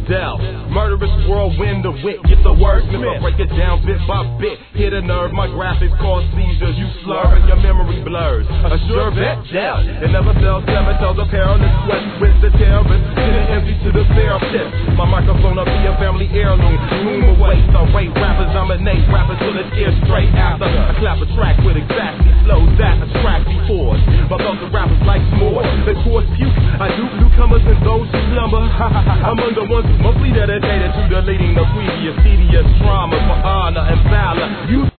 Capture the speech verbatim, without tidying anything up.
Fidel. Murderous whirlwind, the wit, get the wordsmith. I break it down bit by bit. Hit a nerve, my graphics cause seizures. You slur and your memory blurs. A sure bet, yeah. It never sells seven tells a perilous sweat with the terrorist. Sending empty to the therapist. My microphone will be a family heirloom. Room away, so rate rappers, dominate rappers till it's ear straight after. I clap a track with exactly flows that attract